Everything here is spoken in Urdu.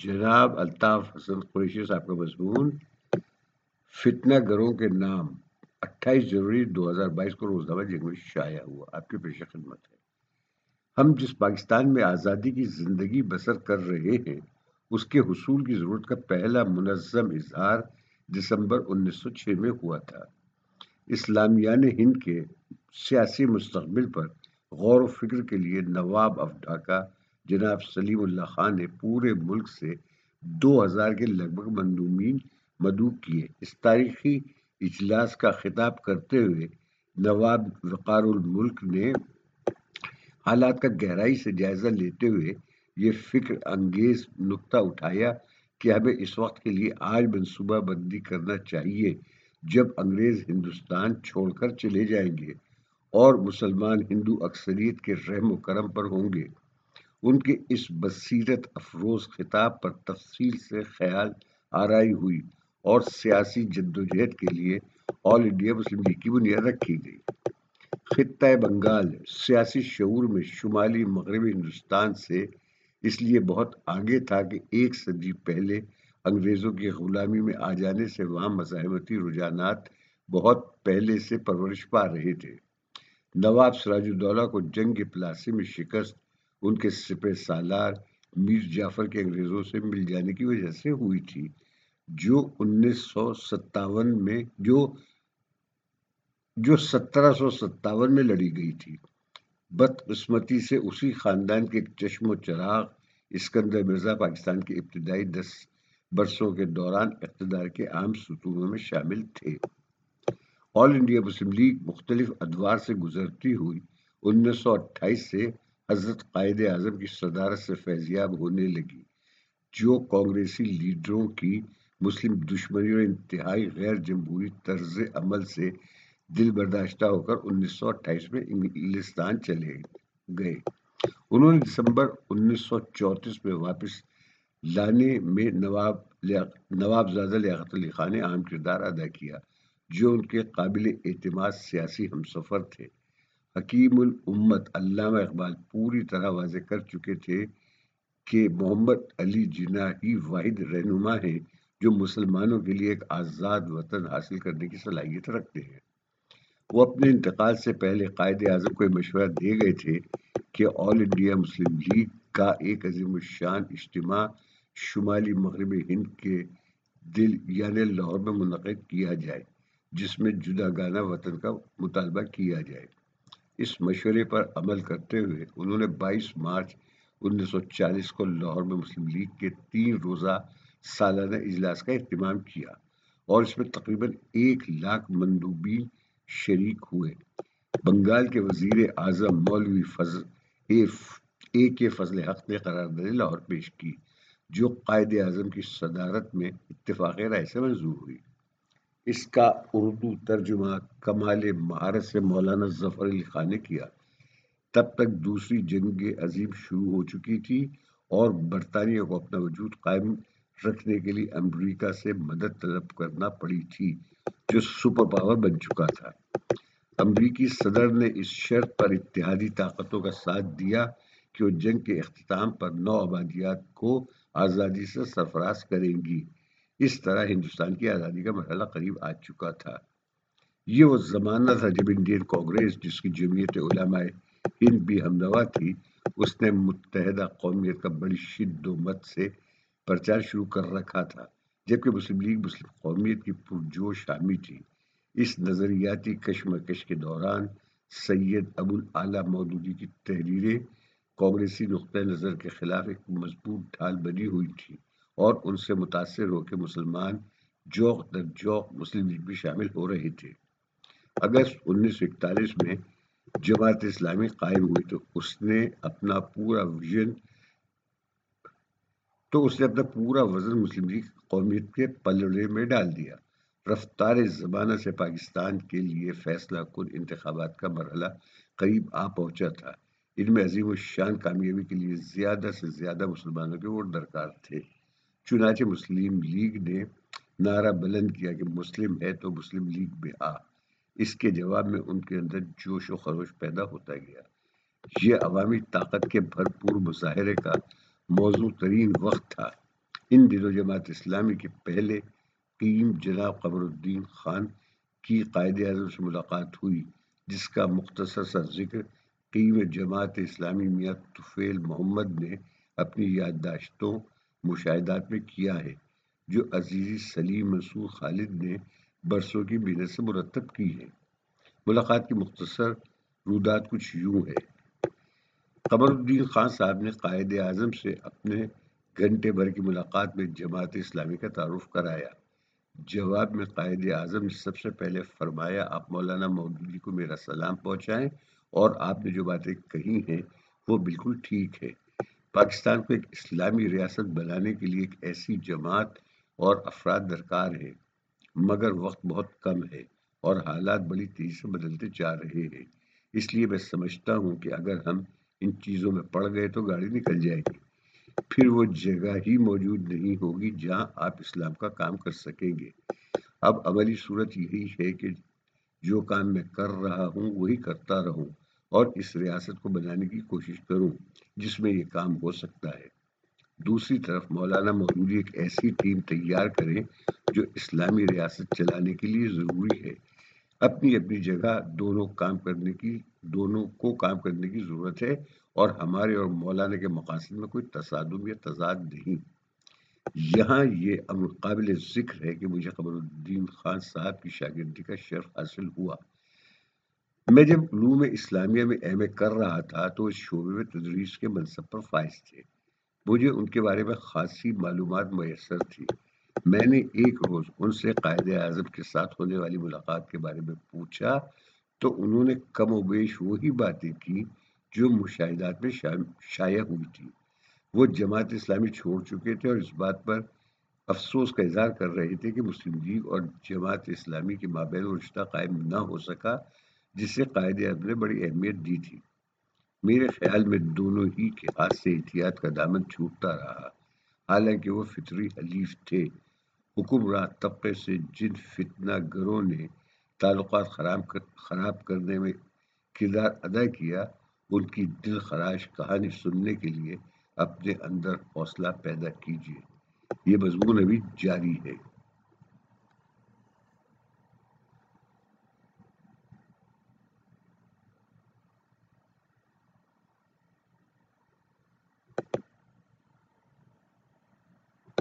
جناب الطاف حسن قریشی صاحب کا مضمون فتنہ گروں کے نام 28 جنوری 2022 کو روزنامہ جنگ میں شائع ہوا. آپ کی پیش خدمت ہے. ہم جس پاکستان میں آزادی کی زندگی بسر کر رہے ہیں اس کے حصول کی ضرورت کا پہلا منظم اظہار دسمبر 1906 میں ہوا تھا. اسلامیان ہند کے سیاسی مستقبل پر غور و فکر کے لیے نواب آف ڈھاکہ جناب سلیم اللہ خان نے پورے ملک سے 2000 کے لگ بھگ مندوبین مدعو کیے. اس تاریخی اجلاس کا خطاب کرتے ہوئے نواب وقار الملک نے حالات کا گہرائی سے جائزہ لیتے ہوئے یہ فکر انگیز نکتہ اٹھایا کہ ہمیں اس وقت کے لیے آج منصوبہ بندی کرنا چاہیے جب انگریز ہندوستان چھوڑ کر چلے جائیں گے اور مسلمان ہندو اکثریت کے رحم و کرم پر ہوں گے. ان کے اس بصیرت افروز خطاب پر تفصیل سے خیال آرائی ہوئی اور سیاسی جدوجہد کے لیے آل انڈیا مسلم لیگ کی بنیاد رکھی گئی. خطہ بنگال سیاسی شعور میں شمالی مغربی ہندوستان سے اس لیے بہت آگے تھا کہ ایک صدی پہلے انگریزوں کی غلامی میں آ جانے سے وہاں مزاحمتی رجحانات بہت پہلے سے پرورش پا رہے تھے. نواب سراج الدولہ کو جنگ پلاسے میں شکست ان کے سپہ سالار میر جعفر کے انگریزوں سے مل جانے کی وجہ سے ہوئی تھی جو 1957 میں جو 1757 میں لڑی گئی تھی. بدقسمتی سے اسی خاندان کے ایک چشم و چراغ اسکندر مرزا پاکستان کے ابتدائی 10 برسوں کے دوران اقتدار کے عام ستونوں میں شامل تھے. آل انڈیا مسلم لیگ مختلف ادوار سے گزرتی ہوئی 1928 سے حضرت قائد اعظم کی صدارت سے فیضیاب ہونے لگی جو کانگریسی لیڈروں کی مسلم دشمنی اور انتہائی غیر جمہوری طرز عمل سے دل برداشتہ ہو کر 1928 میں انگلستان چلے گئے. انہوں نے دسمبر 1934 میں واپس لانے میں نوابزادہ لیاقت علی خان نے اہم کردار ادا کیا جو ان کے قابل اعتماد سیاسی ہمسفر تھے. حکیم الامت علامہ اقبال پوری طرح واضح کر چکے تھے کہ محمد علی جناح ہی واحد رہنما ہیں جو مسلمانوں کے لیے ایک آزاد وطن حاصل کرنے کی صلاحیت رکھتے ہیں. وہ اپنے انتقال سے پہلے قائد اعظم کو یہ مشورہ دے گئے تھے کہ آل انڈیا مسلم لیگ کا ایک عظیم الشان اجتماع شمالی مغربی ہند کے دل یعنی لاہور میں منعقد کیا جائے جس میں جداگانہ وطن کا مطالبہ کیا جائے. اس مشورے پر عمل کرتے ہوئے انہوں نے 22 مارچ 1940 کو لاہور میں مسلم لیگ کے 3 روزہ سالانہ اجلاس کا اہتمام کیا اور اس میں تقریباً 1 لاکھ مندوبین شریک ہوئے. بنگال کے وزیر اعظم مولوی کے فضل حق نے قرارداد لاہور پیش کی جو قائد اعظم کی صدارت میں اتفاق رائے سے منظور ہوئی. اس کا اردو ترجمہ کمال مہارت سے مولانا ظفر علی خان نے کیا. تب تک دوسری جنگ عظیم شروع ہو چکی تھی اور برطانیہ کو اپنا وجود قائم رکھنے کے لیے امریکہ سے مدد طلب کرنا پڑی تھی جو سپر پاور بن چکا تھا. امریکی صدر نے اس شرط پر اتحادی طاقتوں کا ساتھ دیا کہ وہ جنگ کے اختتام پر 9 آبادیات کو آزادی سے سرفراز کریں گی. اس طرح ہندوستان کی آزادی کا مرحلہ قریب آ چکا تھا. یہ وہ زمانہ تھا جب انڈین کانگریس جس کی جمعیت علماء ہند بھی ہمنوا تھی اس نے متحدہ قومیت کا بڑی شد و مت سے پرچار شروع کر رکھا تھا جبکہ مسلم لیگ مسلم قومیت کی پرجوش حامی تھی. اس نظریاتی کشمکش کے دوران سید ابو الاعلی مودودی کی تحریریں کانگریسی نقطہ نظر کے خلاف ایک مضبوط ڈھال بنی ہوئی تھی اور ان سے متاثر ہو کے مسلمان جوق در جوق مسلم لیگ میں شامل ہو رہے تھے. اگست 1941 میں جماعت اسلامی قائم ہوئی تو اس نے اپنا پورا وزن مسلم لیگ قومیت کے پلڑے میں ڈال دیا. رفتار زمانہ سے پاکستان کے لیے فیصلہ کن انتخابات کا مرحلہ قریب آ پہنچا تھا. ان میں عظیم الشان کامیابی کے لیے زیادہ سے زیادہ مسلمانوں کے ووٹ درکار تھے. چنانچہ مسلم لیگ نے نعرہ بلند کیا کہ مسلم ہے تو مسلم لیگ میں آ. اس کے جواب میں ان کے اندر جوش و خروش پیدا ہوتا گیا. یہ عوامی طاقت کے بھرپور مظاہرے کا موزوں ترین وقت تھا. ان دنوں جماعت اسلامی کے پہلے قیم جناب قمر الدین خان کی قائد اعظم سے ملاقات ہوئی، جس کا مختصر سا ذکر قیم جماعت اسلامی میاں طفیل محمد نے اپنی یادداشتوں مشاہدات میں کیا ہے، جو عزیزی سلیم منصور خالد نے برسوں کی محنت سے مرتب کی ہے۔ ملاقات کی مختصر رودات کچھ یوں ہے۔ قمر الدین خان صاحب نے قائد اعظم سے اپنے گھنٹے بھر کی ملاقات میں جماعت اسلامی کا تعارف کرایا۔ جواب میں قائد اعظم نے سب سے پہلے فرمایا، آپ مولانا مودودی کو میرا سلام پہنچائیں، اور آپ نے جو باتیں کہی ہیں وہ بالکل ٹھیک ہے۔ پاکستان کو ایک اسلامی ریاست بنانے کے لیے ایک ایسی جماعت اور افراد درکار ہیں، مگر وقت بہت کم ہے اور حالات بڑی تیزی سے بدلتے جا رہے ہیں۔ اس لیے میں سمجھتا ہوں کہ اگر ہم ان چیزوں میں پڑ گئے تو گاڑی نکل جائے گی، پھر وہ جگہ ہی موجود نہیں ہوگی جہاں آپ اسلام کا کام کر سکیں گے۔ اب عملی صورت یہی ہے کہ جو کام میں کر رہا ہوں وہی کرتا رہوں اور اس ریاست کو بنانے کی کوشش کروں جس میں یہ کام ہو سکتا ہے۔ دوسری طرف مولانا مودودی ایک ایسی ٹیم تیار کریں جو اسلامی ریاست چلانے کے لیے ضروری ہے۔ اپنی اپنی جگہ دونوں کو کام کرنے کی ضرورت ہے، اور ہمارے اور مولانا کے مقاصد میں کوئی تصادم یا تضاد نہیں۔ یہاں یہ امر قابل ذکر ہے کہ مجھے قمر الدین خان صاحب کی شاگردی کا شرف حاصل ہوا۔ میں جب علوم اسلامیہ میں ایم اے کر رہا تھا تو اس شعبے میں تدریس کے منصب پر فائز تھے۔ مجھے ان کے بارے میں خاصی معلومات میسر تھی۔ میں نے ایک روز ان سے قائد اعظم کے ساتھ ہونے والی ملاقات کے بارے میں پوچھا تو انہوں نے کم و بیش وہی باتیں کی جو مشاہدات میں شائع ہوئی تھی۔ وہ جماعت اسلامی چھوڑ چکے تھے اور اس بات پر افسوس کا اظہار کر رہے تھے کہ مسلم لیگ اور جماعت اسلامی کے مابین وہ رشتہ قائم نہ ہو سکا جسے قائد اعظم نے بڑی اہمیت دی تھی۔ میرے خیال میں دونوں ہی کے ہاتھ سے احتیاط کا دامن چھوٹتا رہا، حالانکہ وہ فطری حلیف تھے۔ حکمراں طبقے سے جن فتنہ گروں نے تعلقات خراب کرنے میں کردار ادا کیا، ان کی دل خراش کہانی سننے کے لیے اپنے اندر حوصلہ پیدا کیجیے۔ یہ مضمون ابھی جاری ہے۔